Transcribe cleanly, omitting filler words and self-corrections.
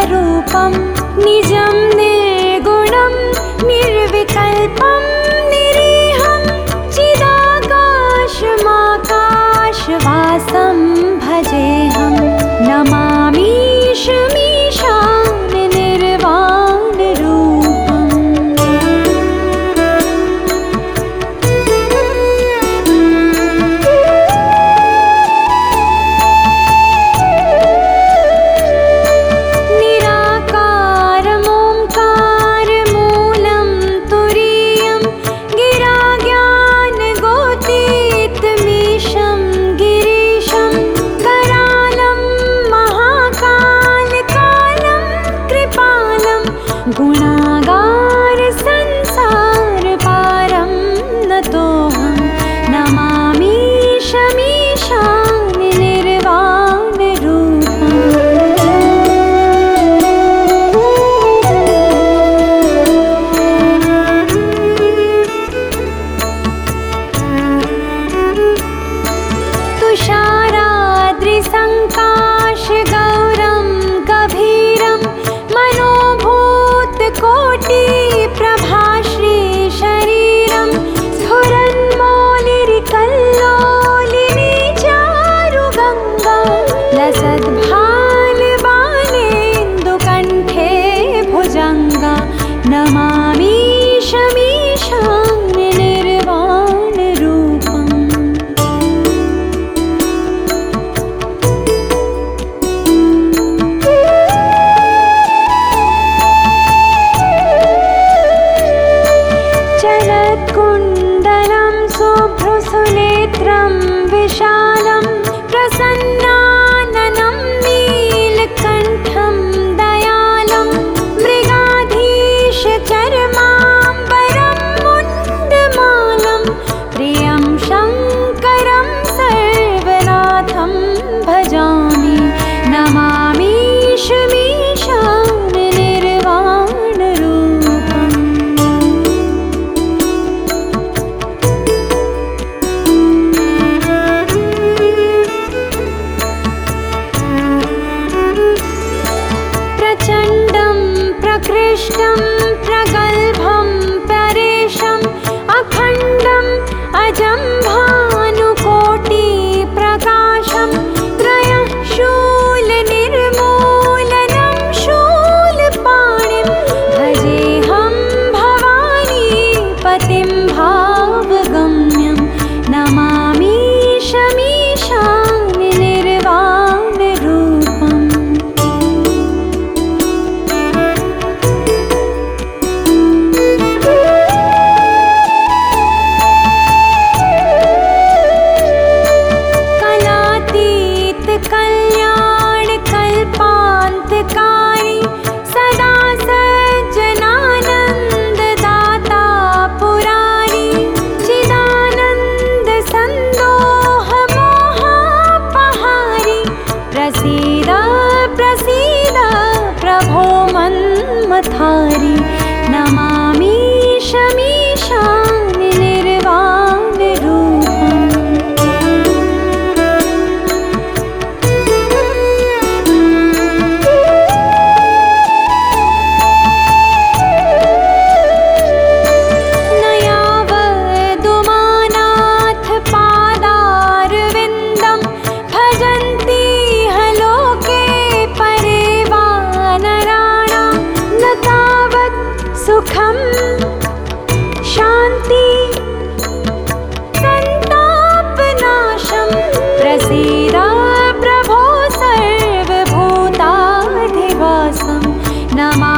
स्वरूपं निजं निर्गुणं निर्विकल्पं निरीहं चिदाकाशमाकाशवासं भजेऽहं नमामीशमीशान निर्वाणरूपम्। निराकारमोङ्कारमूलं तुरीयं गिराज्ञानगोतीतमीशं गिरीशं करालं महाकालकालं कृपालं गुणागारसंसारपारं नतोऽहं नमामीशमीशान निर्वाणरूपम्। तुषाराद्रिसङ्काशगौरं गभीरं मनोभूतकोटिप्रभाश्रीशरीरं स्फुरन्मौलिरिकल्लोलिनी चारुगङ्गा लसद्भालबालेन्दुकण्ठे भुजङ्गा नमामीशमीशान निर्वाणरूपम्। चलत्कुण्डलं शुभ्रसुनेत्रं विशालं प्रसन्नाननं नीलकण्ठं दयालं मृगाधीशचर्माम्बरं मुण्डमालं प्रियं शङ्करं सर्वनाथं भजामि नमामीशमीशान निर्वाणरूपम्। प्रचण्डं प्रकृष्टं प्रगल्भं परेशम् अखण्डम् अजं भानुकोटिप्रकाशं त्रयः शूलनिर्मूलनं शूलपाणिं भजेऽहं भवानीपतिं भावगम्यं नमामीशमीशान निर्वाणरूपम्। कलातीत कल्याण कल्पान्तकारी सदा सज्जनानन्ददाता पुरारी चिदानन्द सन्दोह मोहापहारी प्रसीद प्रसीद प्रभो मन्मथारी नमामीशमीशान निर्वाणरूपम्। न यावदुमानाथ पादारविन्दं भजन्ति लोके परे वा नराणां न तावत् सुखं शान्ति सन्तापनाशं प्रसीद प्रभो सर्वभूताधिवासं नमा